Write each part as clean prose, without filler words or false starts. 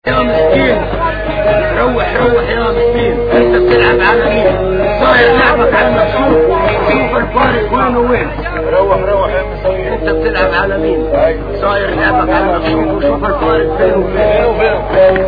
يا مسكين روح روح يا مسكين، انت بتلعب على مين؟ صاير لعبك على المكشوف، شوف الفارق وين وين. روح روح يا مسكين، انت بتلعب على مين؟ صاير لعبك على المكشوف وشوف الفارق فين وفين.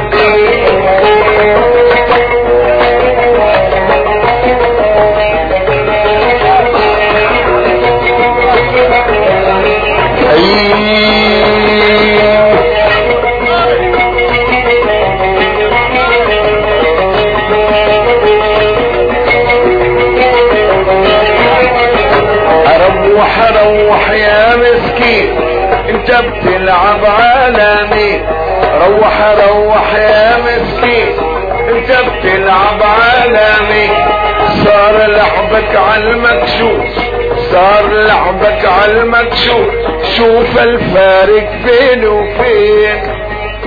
روح يا مسكين، انت بتلعب على مين؟ روح روح يا مسكين، انت بتلعب على مين؟ صار لعبك على المكشوف، صار لعبك على المكشوف، شوف الفارق فين وفين.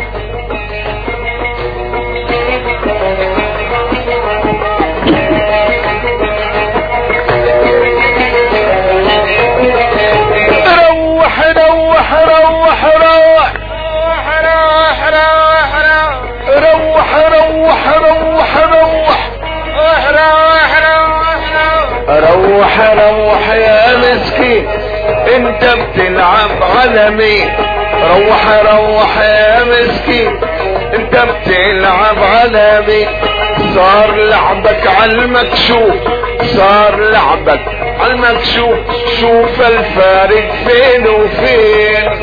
روح روح يا مسكين، انت بتلعب على مين؟ روح روح يا مسكين، انت بتلعب على مين؟ صار لعبك على المكشوف، صار لعبك على المكشوف، شوف الفارق فين وفين.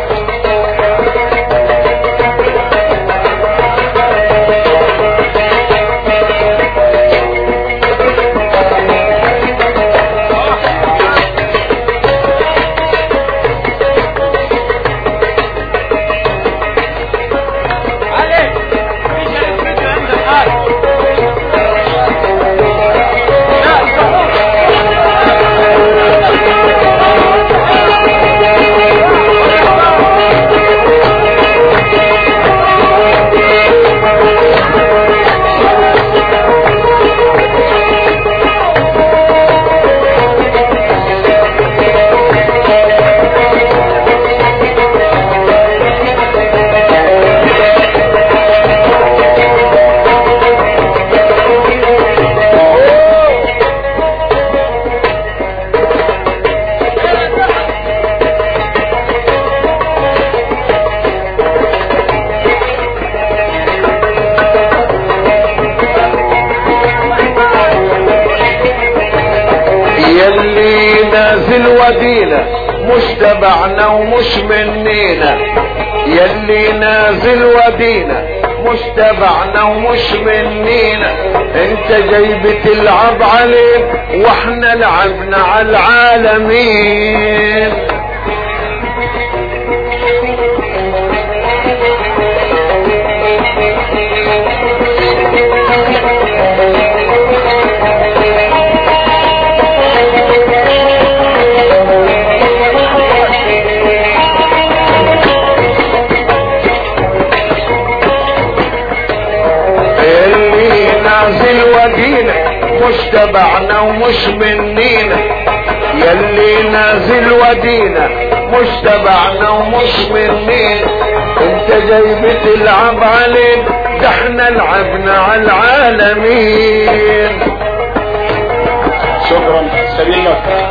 يلي نازل ودينا مش تبعنا ومش منينا، يلي نازل ودينا مش تبعنا ومش منينا، انت جاي بتلعب عليه واحنا لعبنا على العالمين. مش تبعنا ومش منينا، يلي نازل ودينا مش تبعنا ومش منينا، انت جاي بتلعب علينا، ده احنا لعبنا على العالمين. شكرا سبيل لك.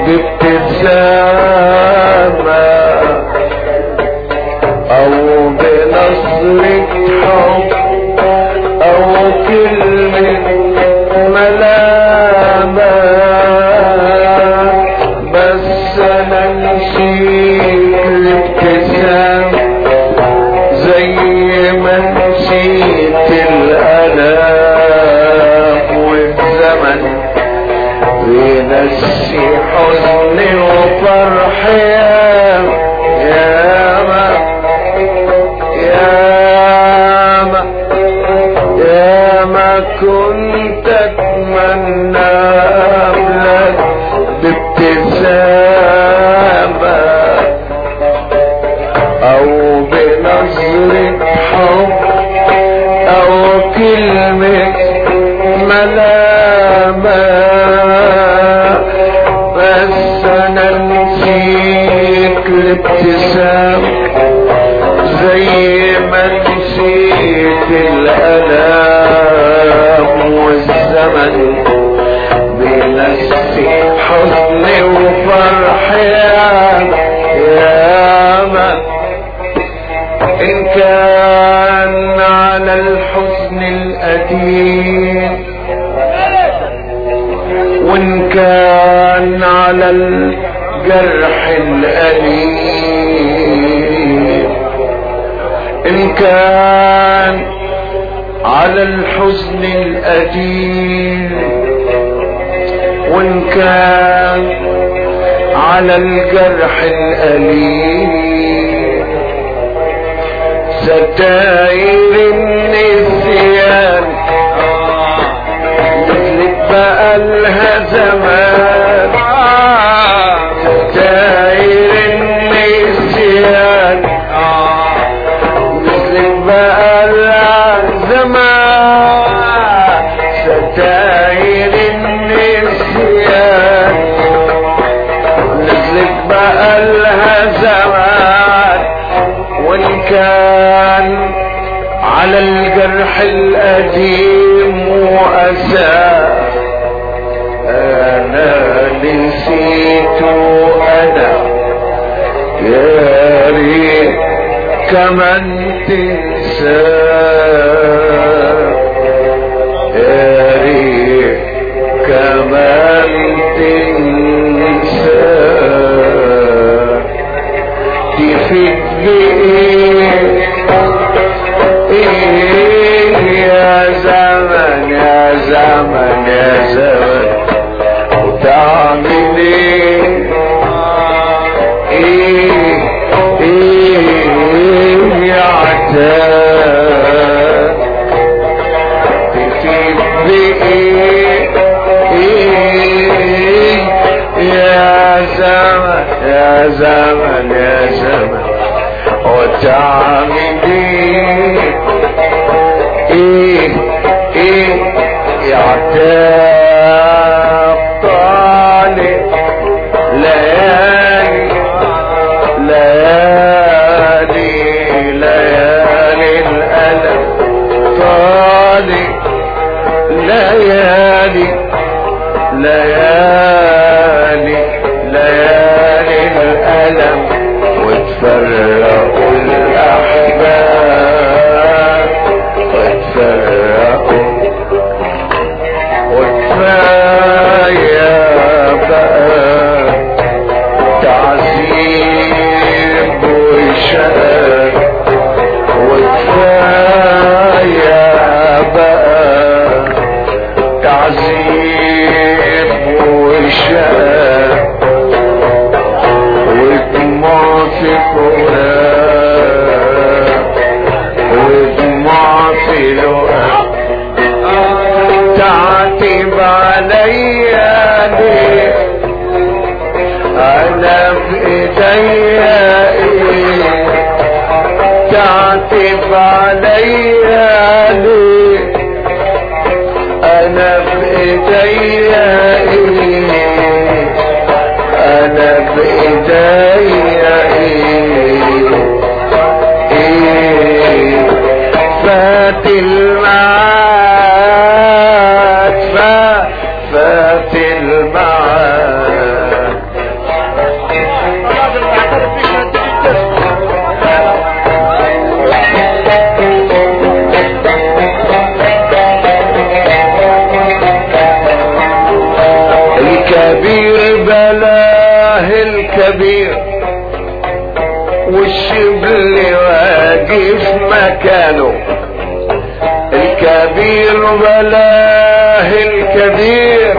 بابتسامة او بنظرة حب او كلمة ملامة، بس انا نسيت الابتسامة زي ما نسيت الالام والزمن بينسي حزني وفرحي. ياما ياما ياما كنت اتمنى قبلك بابتسامة او بنظرة حب او كلمة ملامة، بس انا نسيت الابتسامة زي ما نسيت الالام والزمن بينسي حزني وفرحي. ياما ان كان على الحزن القديم وان كان على الجرح الأليم، ان كان على الحزن القديم وان كان على الجرح الأليم، ستاير النسيان نزلت بقالها زمان، ستاير النسيان نزلت بقالها زمان، ستاير النسيان نزلت بقالها زمان، وان كان على الجرح القديم وأسى انا نسيته انا. يا ريت كمان تنسى، يا ريت كمان تنسى، تفيد بإيه يا زمن يا زمن يا زمن، وتعمل ايه يا عتاب، تفيد بايه يا زمن يا زمن يا زمن، وتعمل ايه يا عتاب، طالع ليالي ليالي ليالي الألم، طالع ليالي ليالي ليالي الألم، وتفرقوا الأحباب وتفرقوا، وكفاية بقى تعذيب وشقاء، وكفاية بقى تعذيب وشقاء، ودموع في فراق ودموع في لقاء، تعتب عليا ليه انا بايديا ايه، تعتب عليا ليه انا بايديا ايه، انا بايديا ايه فات المعاد، فات المعاد، بلاه الكبير والشبل واقف مكانه. الكبير بلاه الكبير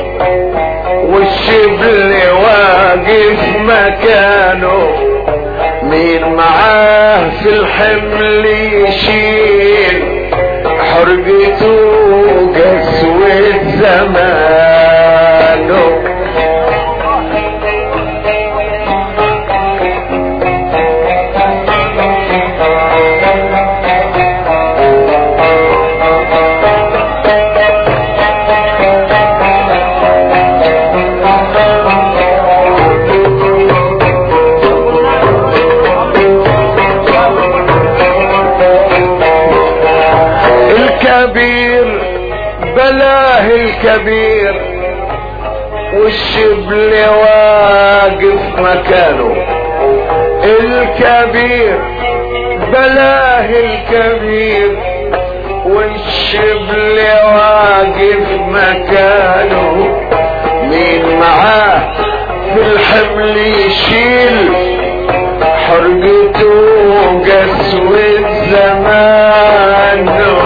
والشبل واقف مكانه. مين معاه في الحمل يشيل حرقته قسوة زمانه. الكبير بلاه الكبير والشبل واقف مكانه. الكبير بلاه الكبير والشبل واقف مكانه. مين معاه في الحمل يشيل حرقته قسوة زمانه.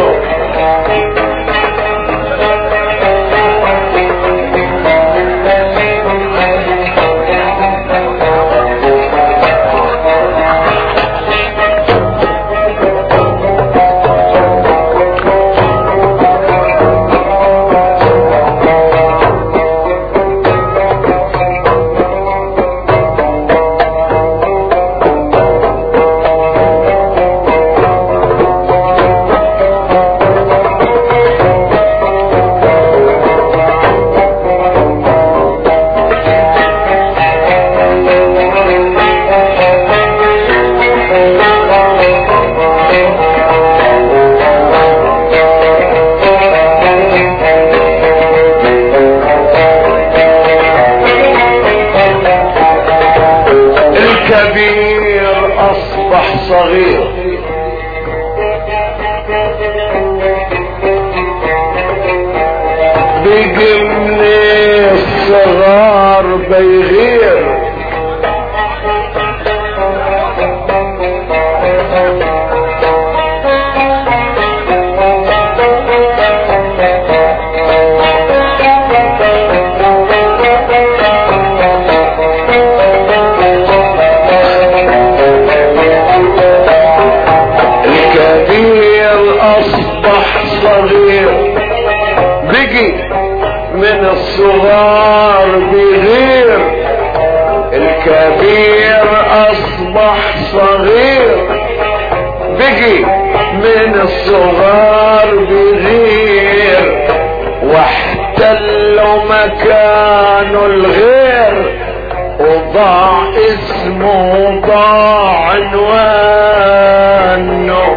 الكبير اصبح صغير بيجي من الصغار بيغير. بيجي من الصغار بيغير. الكبير اصبح صغير بيجي من الصغار بيغير. واحتلوا مكانه الغير وضاع اسمه وضاع عنوانه.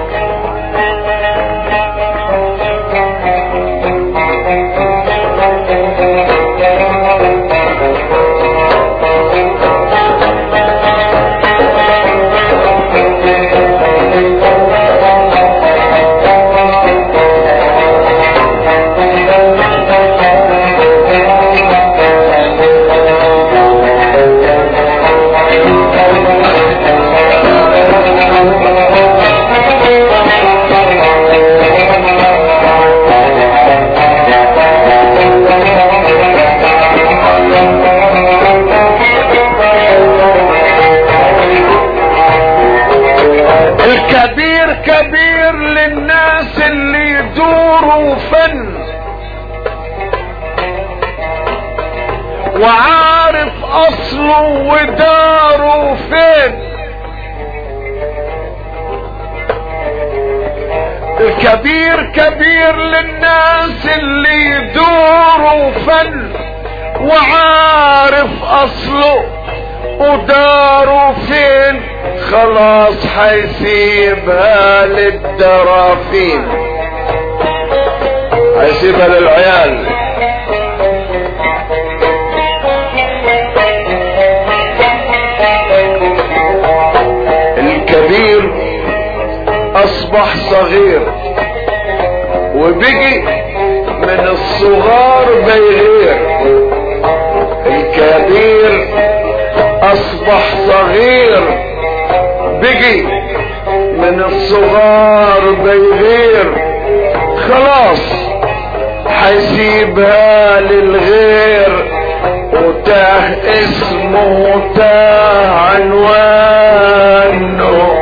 الكبير كبير للناس اللي يدوروا فن وعارف اصله وداره فين. الكبير كبير للناس اللي يدوروا فن وعارف اصله وداره فين. خلاص حيسيبها للدرافين، حيسيبها للعيال. الكبير اصبح صغير وبقي من الصغار بيغير. الكبير اصبح صغير، بقي من الصغار بيغير، خلاص حيسيبها للغير، وتاه اسمه وتاه عنوانه.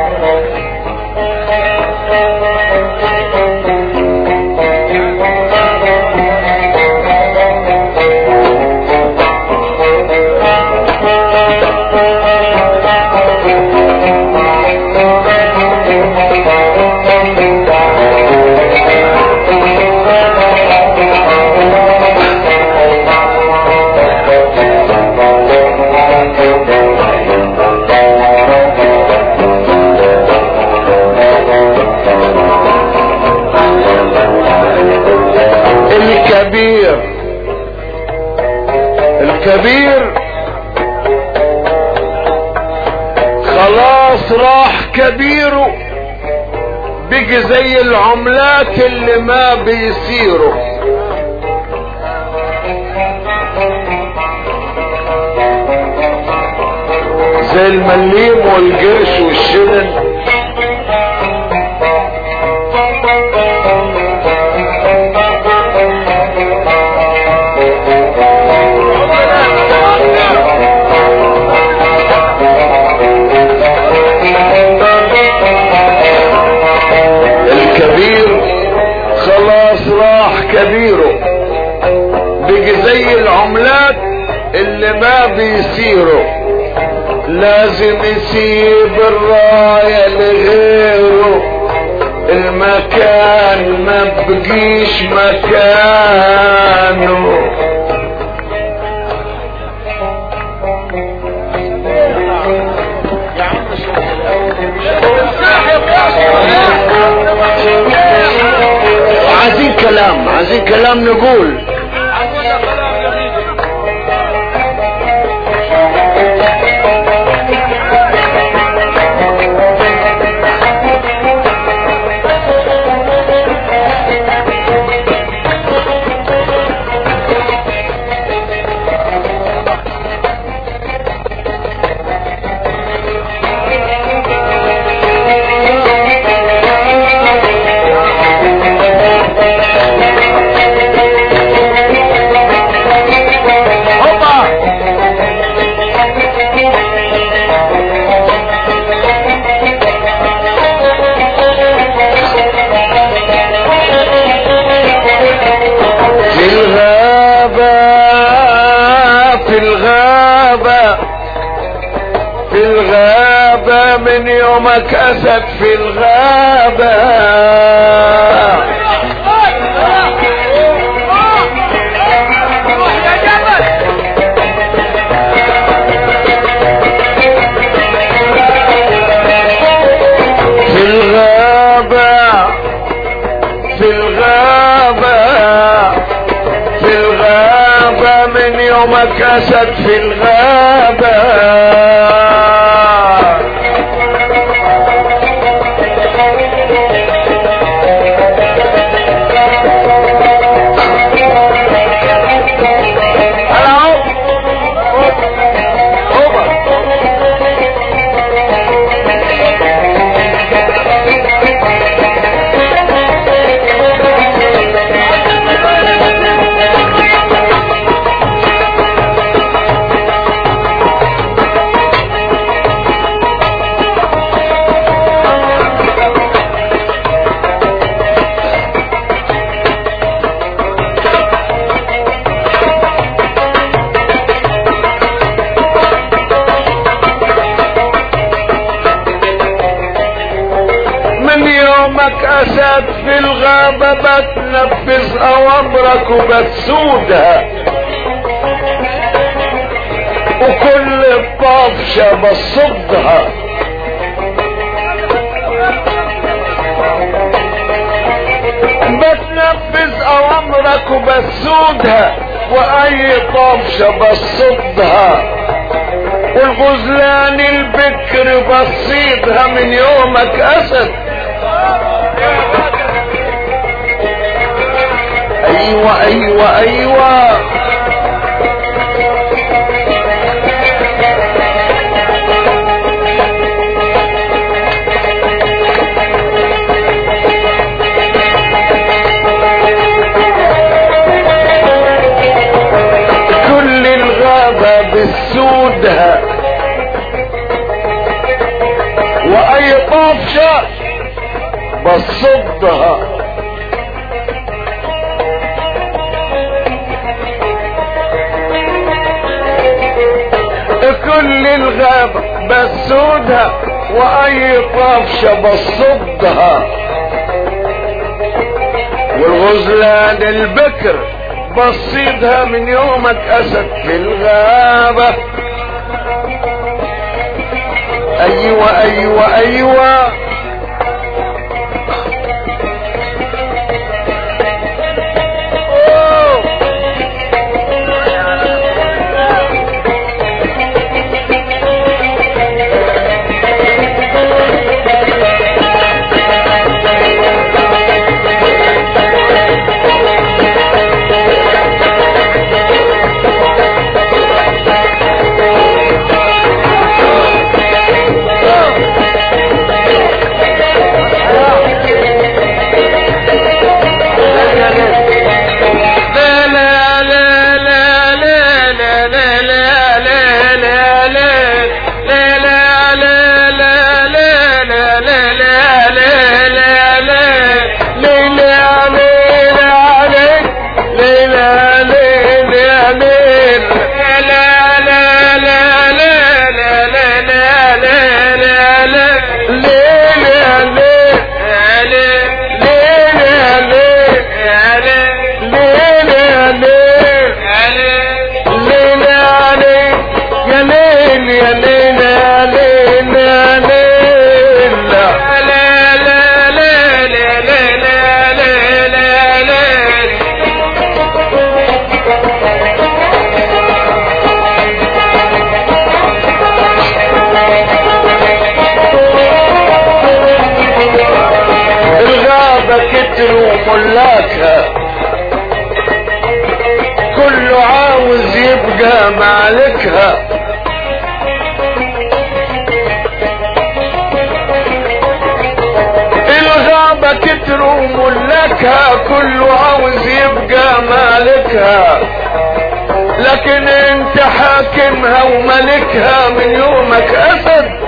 الكبير خلاص راح كبيره، بيجي زي العملات اللي ما بيصيروا. زي المليم والقرش والشنن. كبيره بيجي زي العملات اللي ما بيصيروا، لازم يسيب الراية لغيره، المكان ما بقيش مكانه. عايزين كلام نقول. من يومك اسد في الغابة، في الغابة في الغابة في الغابة من يومك اسد في الغابة. اسد في الغابة بتنفذ اوامرك وبتسودها، وكل الطفشة بصدها. بتنفذ اوامرك وبتسودها، واي طفشة بصدها، والغزلان البكر بصيدها من يومك اسد. ايوه ايوه ايوه بسودها واي طفشة بصدها. كل الغابة بسودها واي طفشة بصدها. والغزلان البكر بصيدها من يومك اسد في الغابة. ايوه ايوه ايوه ملاكها كله عاوز يبقى مالكها. الغابة كتر وملاكها كله عاوز يبقى مالكها. لكن انت حاكمها وملكها من يومك اسد.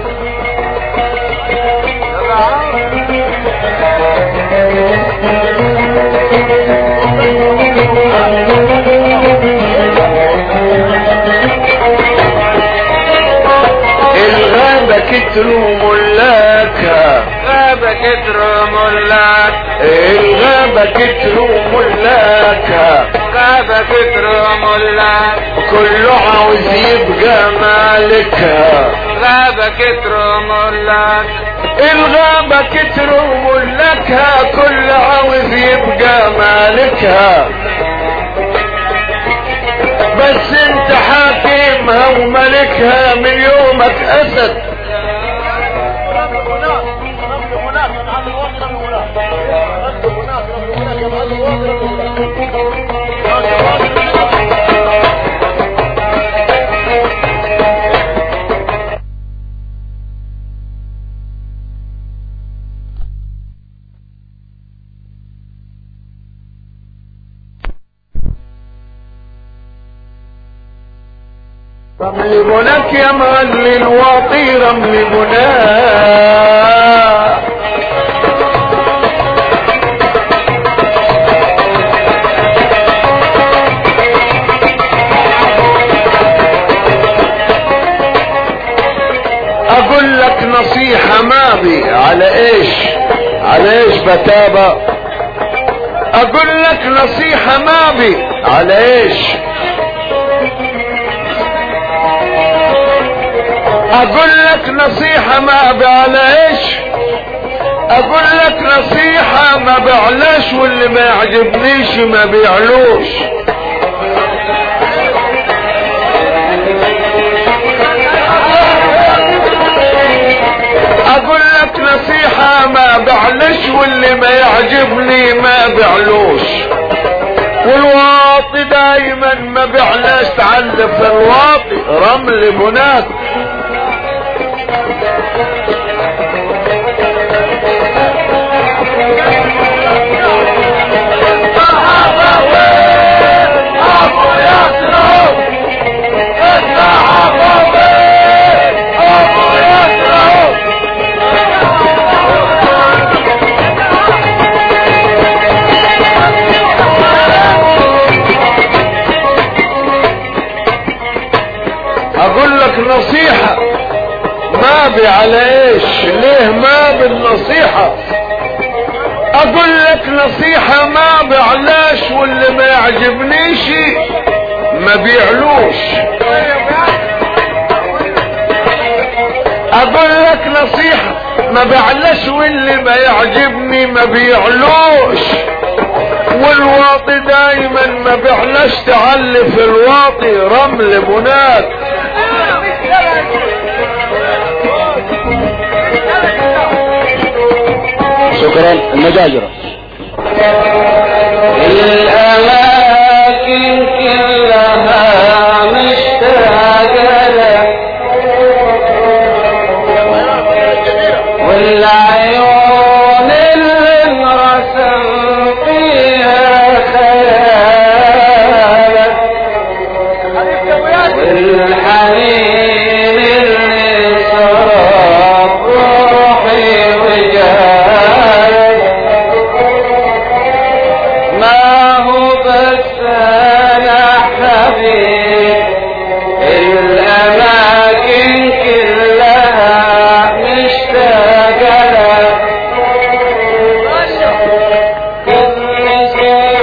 الغابة كتر ملاكها. غابة كتر ملاك. الغابة كتر ملاكها. غابة كتر ملاك. كله عاوز يبقى مالكها. غابة كتر ملاك. الغابة كتر ملاكها كله عاوز يبقى مالكها. بس انت حاكمها وملكها من يومك اسد. رمل بناك يا مغلي الواطي رمل بناك. اقول لك نصيحة ماضي على ايش؟ على ايش بتابة؟ اقول لك نصيحة ماضي على ايش؟ اقول لك نصيحة ما بعلاش. اقول لك نصيحة ما بعلاش واللي ما يعجبنيش ما بيعلوش. اقول لك نصيحة ما بعلاش واللي ما يعجبني ما بيعلوش. والواطي دايما ما بيعلاش. تعلف الواطي رمل بناك. ابو ياسر اسمع لك نصيحة ما بيعلاش. ليه ما بالنصيحة؟ اقول لك نصيحة ما بيعلاش، واللي ما يعجبنيش ما بيعلوش. اقول لك نصيحة ما بيعلاش، واللي ما يعجبني ما بيعلوش. والواطي دايما ما بيعلاش، تعلي في الواطي رمل بنات. شكرا. المجاجرة الأماكن كلها مشتاقة لك، والعيون اللي انرسم فيها خيالك، والحنين اللي صرف روحي وجالك. ما هو بس انا حبيب، الاماكن كلها مشتاقة لك. كل شيء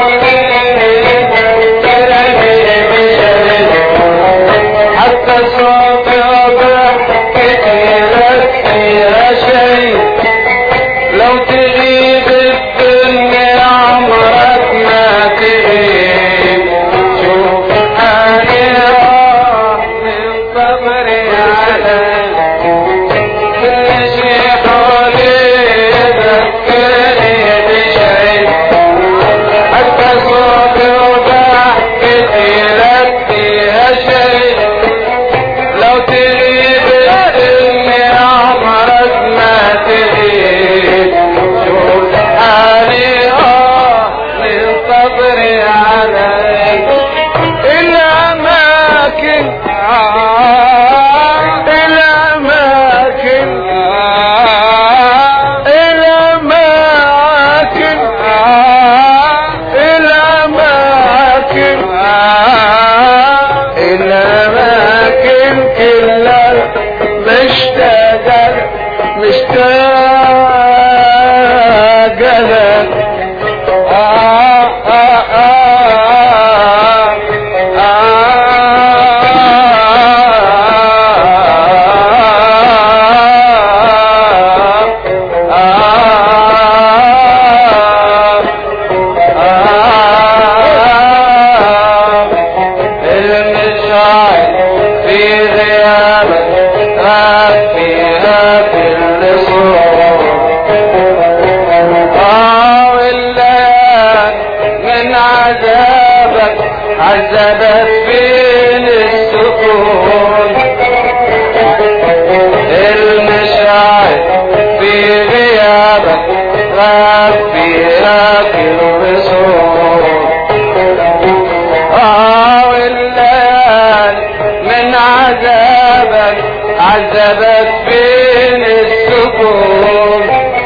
حتى صوتي وضحكتي لك فيها شيء. لو تغيب الدنيا عمرك ما تغيب. شوف حالي راح من صبري عليك. كل شي حولي يذكرني بشيء. حتى صوتي وضحكتي لك فيها شيء. لو تغيب الدنيا عمرك ما تغيب. شوف حالي من صبري عليك. الاماكن الاماكن الاماكن الاماكن الاماكن كلها مشتاقة لك. المشاعر في غيابك غاب فيها كل صور. والليل من عذابك عذبت بين السكون. المشاعر في غيابك غاب فيها كل صور. والليل من عذابك عذبت بين السكون.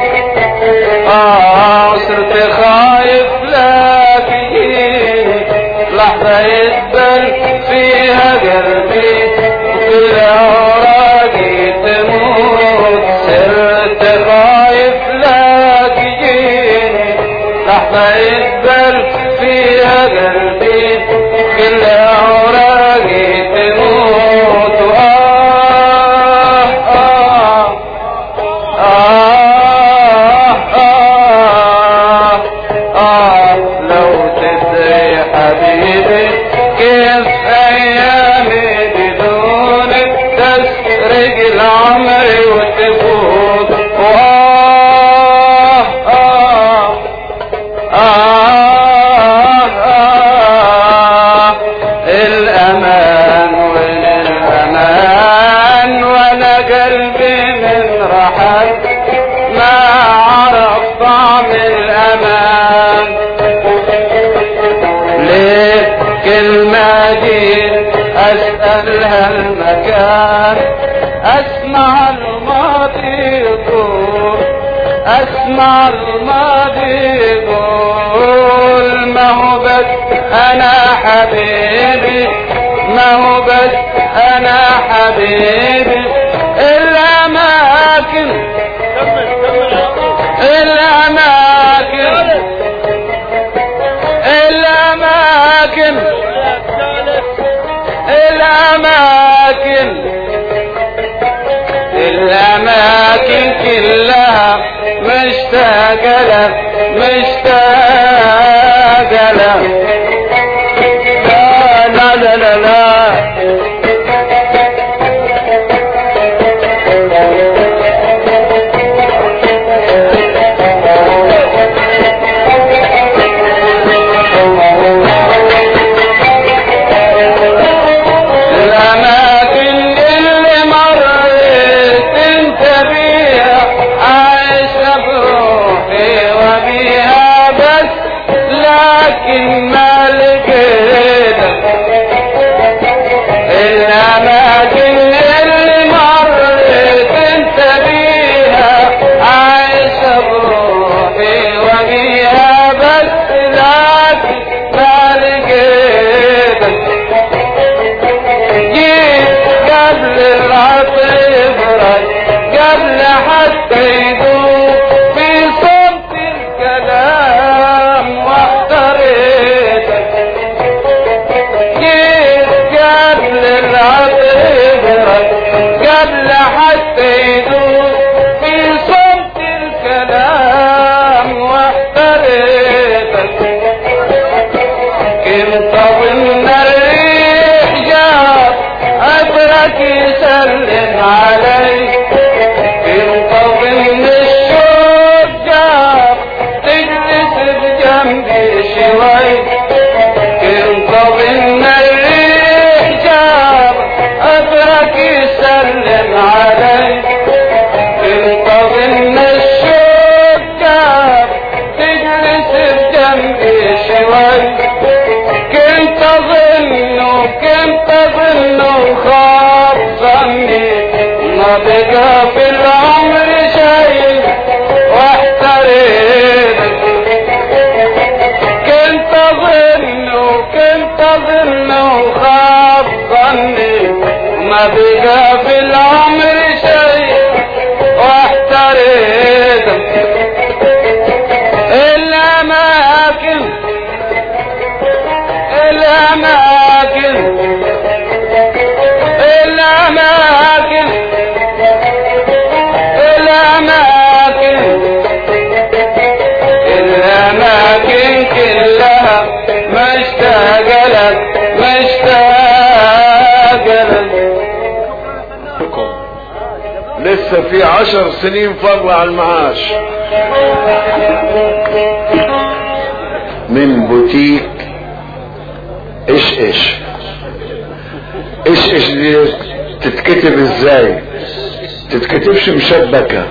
صرت خايف لا تجيني لحظة يدبل فيها قلبي، وكل أوراقي تموت. صرت خايف لا تجيني لحظة يدبل فيها قلبي، كل أوراقي تموت. لو تدري حبيبي كيف أيامي بدونك تسرق العمر وتفوت. الأمان وين الأمان، وأنا قلبي من رحل ما عرف طعم الأمان. ليه كل ما جيت أسأل هالمكان أسمع الماضي يقول، أسمع الماضي يقول. ما هو بس أنا حبيبي ما هو بس انا حبيبي الاماكن الاماكن الاماكن الاماكن الاماكن كلها مشتاقة لك مشتاقة لك لا لا لا لا بقى في العمر شيء واحتريت كنت اظن وخاف ظني ما بقى في العمر شيء واحتريت الاماكن الاماكن الاماكن الأماكن كلها مشتاقة لك مشتاقة لك. لسه في 10 سنين فضل على المعاش. من بوتيك ايش ايش ايش ايش دي تتكتب ازاي؟ تتكتبش مشبكة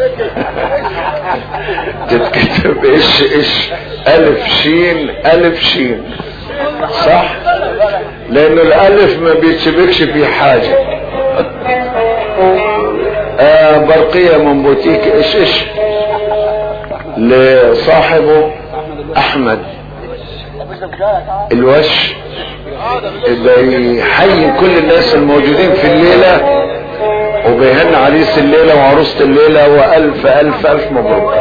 تتكتب ايش ايش الف شين الف شين صح، لانه الالف ما بيتشبكش في حاجة. برقية من بوتيك ايش ايش لصاحبه احمد الوش، بيحيي كل الناس الموجودين في الليلة وبيهن عريس الليلة وعروسة الليلة والف الف الف مبروك.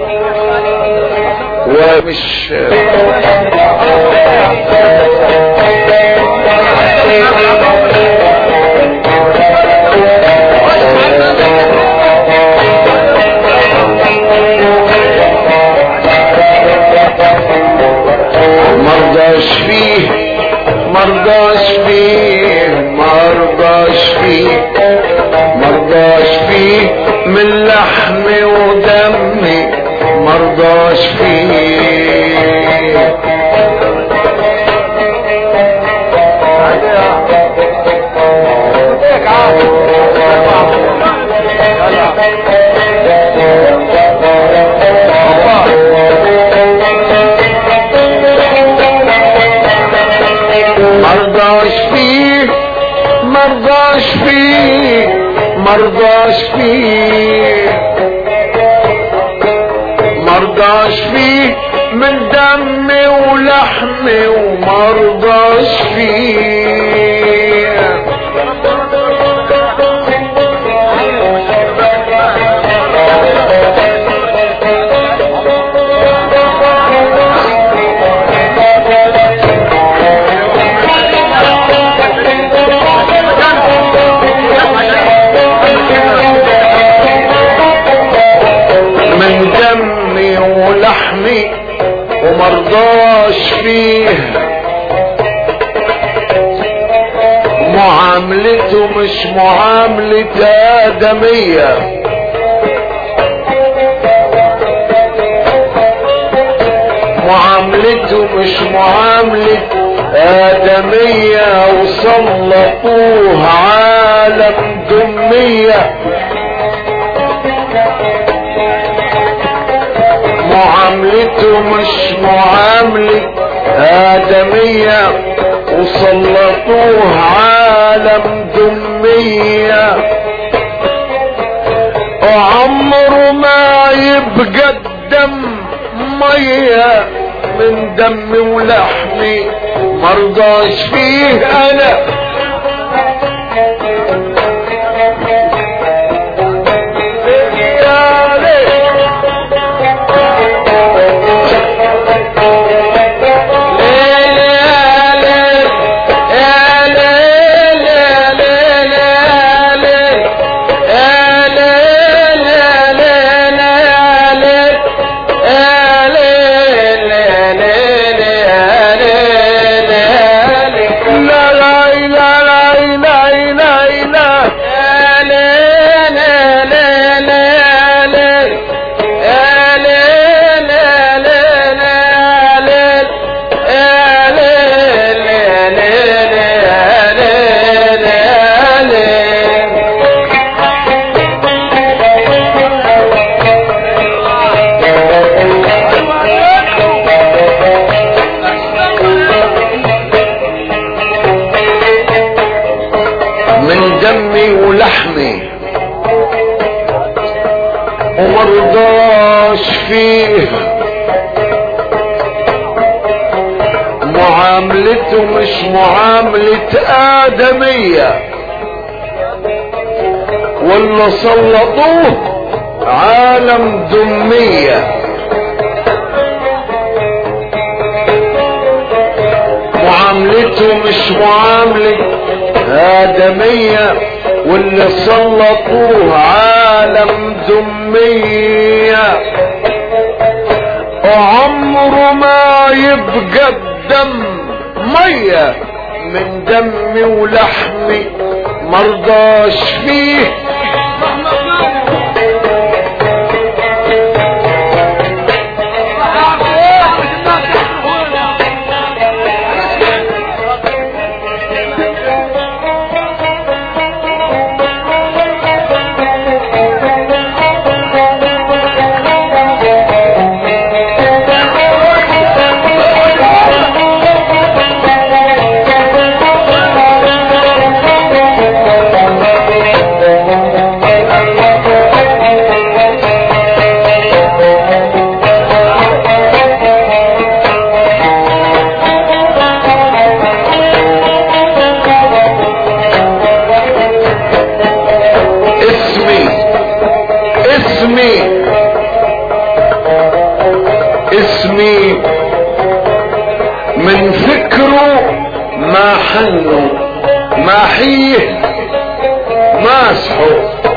ومش مرضاش فيه مرضاش فيه مرضاش فيه مرضاش فيه من لحمي ودمي مرضاش فيه. مرضاش فيه مرضاش فيه مرضاش فيه مرضاش فيه من دمي ولحمي ومرضاش فيه. من دمي ولحمي ومرضاش فيه. معاملته مش معاملة آدمية، معاملته مش معاملة آدمية، وسلطوه عالم دمية. معاملته مش معاملة آدمية، وسلطوه عالم دمية. وعمره ما يبقى الدم مية، من دمي ولحمي مرضاش فيه انا. ومرضاش فيه. معاملته مش معاملة آدمية، ولا سلطوه عالم دمية. معاملته مش معاملة آدمية، واللي سلطوه عالم دمية. وعمره ما يبقى الدم مية، من دمي ولحمي مرضاش فيه. اسمي من فكره ما حنه ما حيه ماسحه.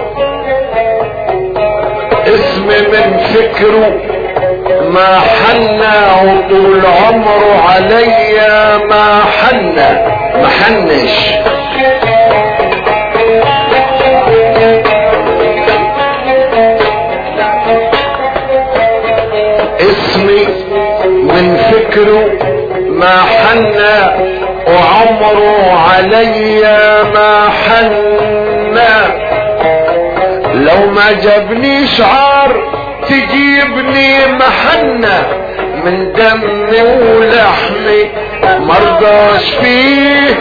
اسمي من فكره ما حنه، وطول عمره عليا ما حنه ما حنش. اسمي من فكره ما حنى، وعمره عليا ما حنى. لو ما جابني شعار تجيبني محنة، من دمي ولحمي مرضاش فيه.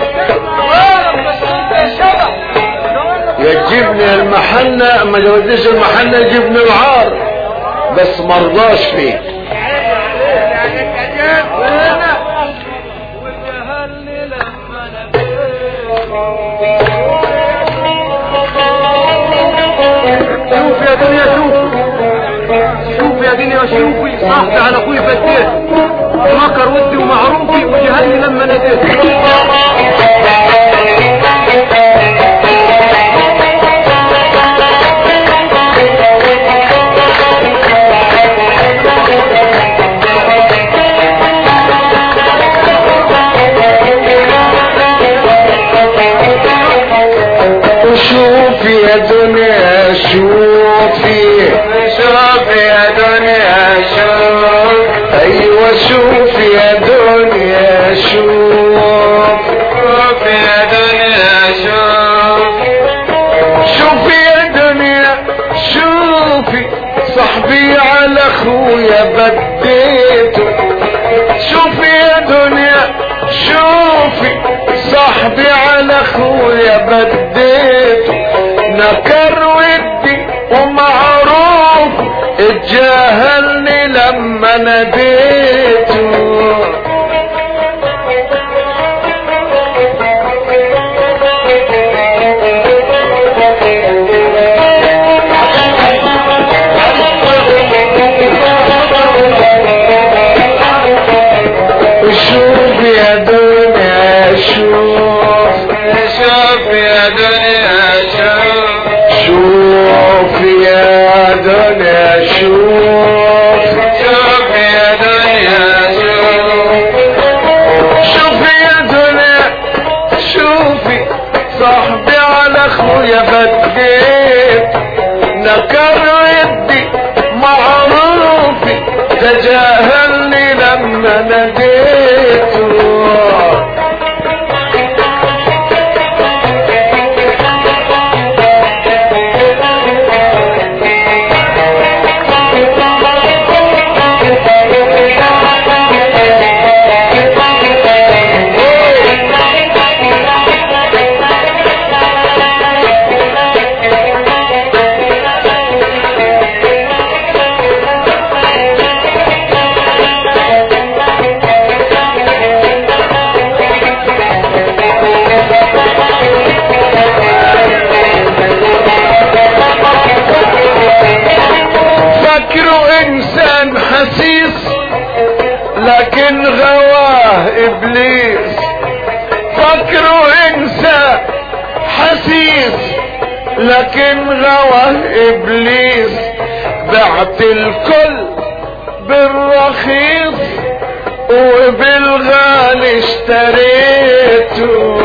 يجيبني المحنة، ما جابتنيش المحنة يجيبني العار، بس مرضاش فيه. صحت على اخوي فتيت مكر ودي ومعروفي وجهني لما ناديت. شوفي يا دنيا شوفي شوفي يا دنيا شوف ايوه شوفي يا دنيا شوف شوفي يا دنيا شوف شوفي يا دنيا شوفي صاحبي على اخويا بديته. شوفي يا دنيا شوفي صاحبي على اخويا بديته. نكر ودي ومعروف اتجاهلني لما ناديته. شوف يا دنيا شوف شوف يا دنيا شوف شوف يا دنيا شوف شوف يا دنيا شوف شوف يا دنيا شوفي صاحبي على اخويا بديت. نكر ودي معروفي تجاهلني لما ناديته. فكروا انسان حسيس لكن غواه ابليس. فكروا انسان حسيس لكن غواه ابليس. بعت الكل بالرخيص وبالغالي اشتريته.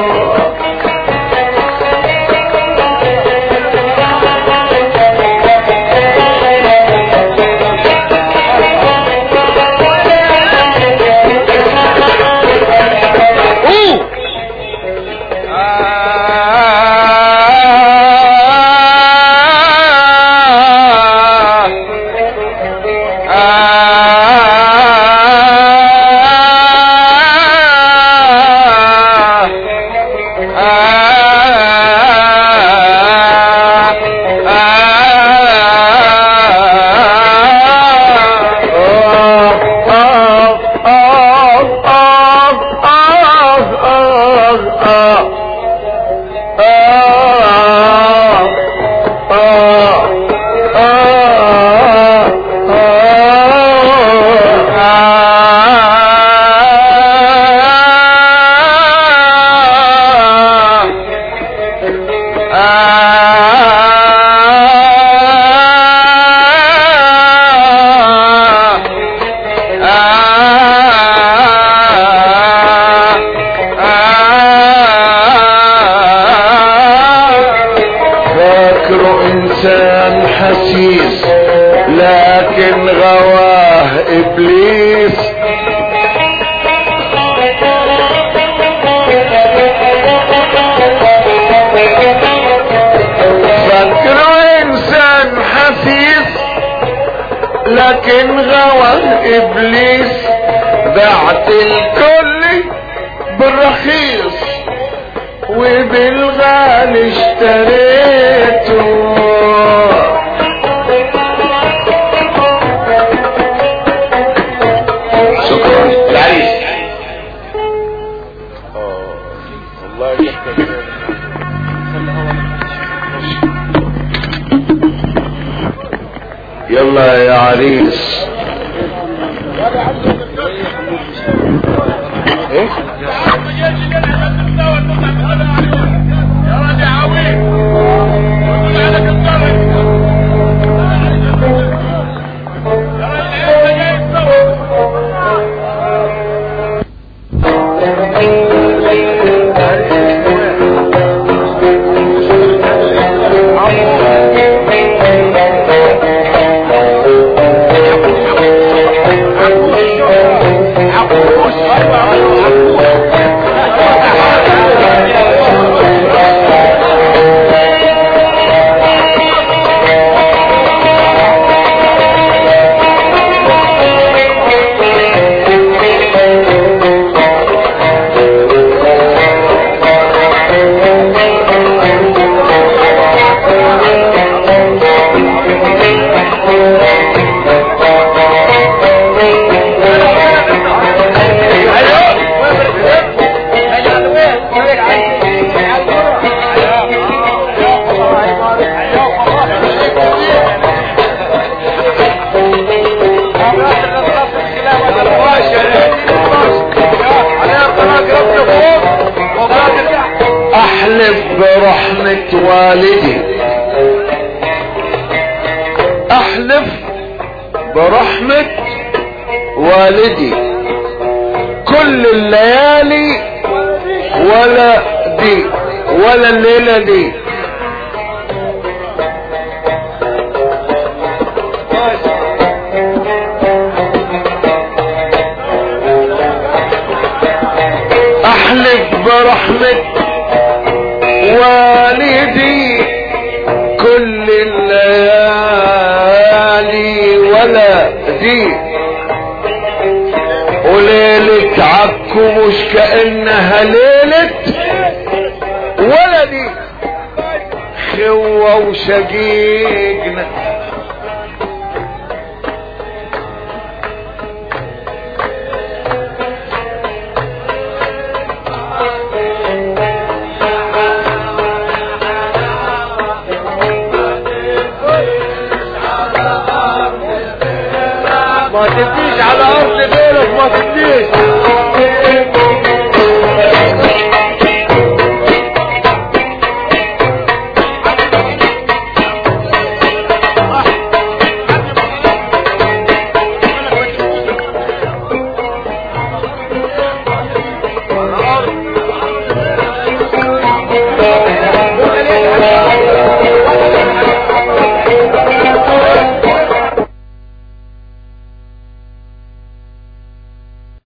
انسان حسيس لكن غواه ابليس. فكروا انسان حسيس لكن غواه ابليس. بعت الكل بالرخيص وبالغالي اشتريته. شكرا العريس. الله يكتب. يلا يا عريس ايه احلف برحمة والدي، احلف برحمة والدي كل الليالي ولا دي ولا الليلة دي. احلف برحمة والدي كل الليالي ولا دي، وليلة عكو مش كأنها ليلة ولا دي، خوة وشقيقنا ما تبنيش على ارض غيرك، ما تبنيش